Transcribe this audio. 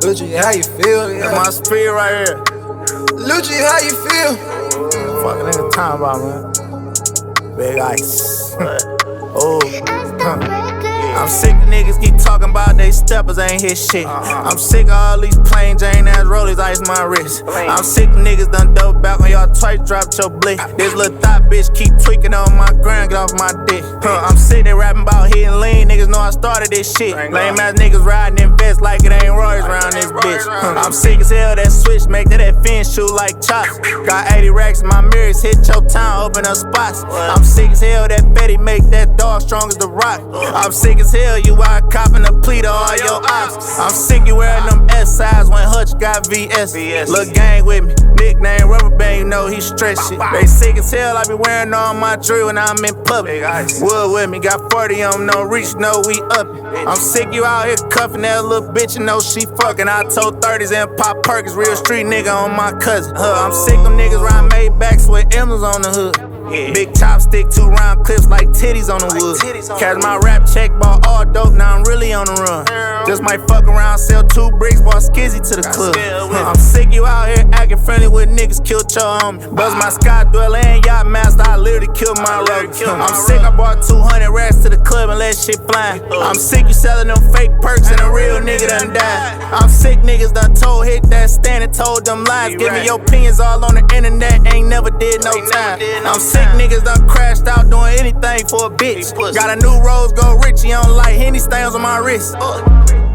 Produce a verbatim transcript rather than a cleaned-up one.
Lucci, how you feel? Yeah. That's my speed right here. Lucci, how you feel? Fuck nigga time about, man. Big ice. Oh. Huh. I'm sick of niggas keep talking about they steppers, ain't hit shit. I'm sick of all these plain Jane ass rollies ice my wrist. I'm sick of niggas done double back on y'all twice, dropped your blick. This little thought bitch keep tweaking on my ground, get off my dick. Huh, I'm sick of rapping about hitting lean, niggas know I started this shit. Lame ass niggas riding in vests like it ain't Royce around this bitch. Huh, I'm sick as hell that switch make that that fin shoot like chops. Got eighty racks in my mirrors, hit your town, open up spots. I'm sick as hell that Betty make that dog strong as the rock. I'm sick as hell you out copping a plea to all your ops. I'm sick you wearing them S sides when Hutch got V S. Look gang with me, nickname Rubber Band, you know he stretch shit. They sick as hell, I be wearing all my drill when I'm in public. Wood with me, got forty on no reach, know we up it. I'm sick you out here cuffing that little bitch, you know she fucking. I told thirties and Pop Perkins, real street nigga on my cousin. Huh, I'm sick them niggas ride Maybachs with emblems on the hood. Yeah. Big chopstick, two round clips like titties on the wood. Catch my rap check, bought all dope, now I'm really on the run. Just might fuck around, sell two bricks, bought skizzy to the club. I'm sick you out here acting friendly with niggas, killed your homie. Buzz my sky dweller and yacht master, I literally killed my road. I'm sick, I bought two hundred racks to the club and let shit fly. I'm sick you selling them fake perks and a real nigga done died. I'm sick niggas done told, hit that stand and told them lies. Give me your opinions all on the internet, ain't never did no time. I'm sick niggas done crashed out doing anything for a bitch. Got a new Rose Gold Richie on like Henny stains on my wrist.